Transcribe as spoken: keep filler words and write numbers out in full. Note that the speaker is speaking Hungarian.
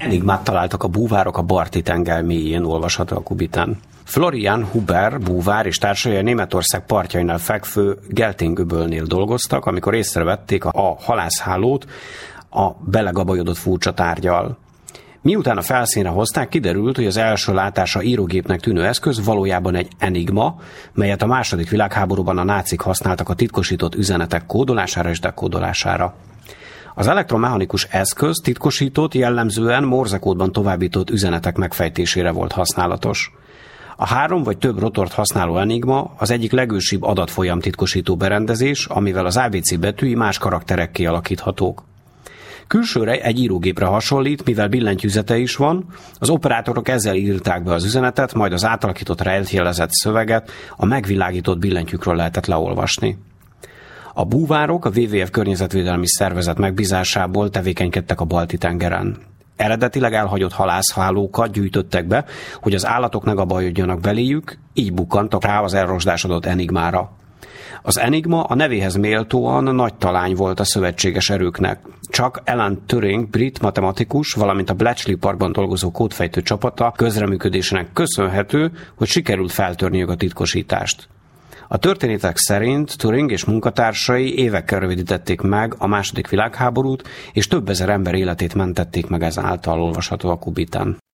Enigmát találtak a búvárok a Balti-tenger mélyén, olvasható a Kubitán. Florian Huber búvár és társai a Németország partjainál fekvő Geltén-öbölnél dolgoztak, amikor észrevették a halászhálót a belegabajodott furcsa tárggyal. Miután a felszínre hozták, kiderült, hogy az első látásra írógépnek tűnő eszköz valójában egy enigma, melyet a második világháborúban a nácik használtak a titkosított üzenetek kódolására és dekódolására. Az elektromechanikus eszköz titkosított, jellemzően morzekódban továbbított üzenetek megfejtésére volt használatos. A három vagy több rotort használó enigma az egyik legősibb adatfolyam titkosító berendezés, amivel az á bé cé betűi más karakterek kialakíthatók. Külsőre egy írógépre hasonlít, mivel billentyűzete is van, az operátorok ezzel írták be az üzenetet, majd az átalakított rejtjelezett szöveget a megvilágított billentyűkről lehetett leolvasni. A búvárok a dupla vé vé ef környezetvédelmi szervezet megbízásából tevékenykedtek a Balti-tengeren. Eredetileg elhagyott halászhálókat gyűjtöttek be, hogy az állatok ne gabajodjanak beléjük, így bukkantak rá az elrosdásodott enigmára. Az enigma a nevéhez méltóan nagy talány volt a szövetséges erőknek. Csak Alan Turing, brit matematikus, valamint a Bletchley Parkban dolgozó kódfejtő csapata közreműködésének köszönhető, hogy sikerült feltörniük a titkosítást. A történetek szerint Turing és munkatársai évekkel rövidítették meg a második világháborút, és több ezer ember életét mentették meg ezáltal, olvasható a Kubitán.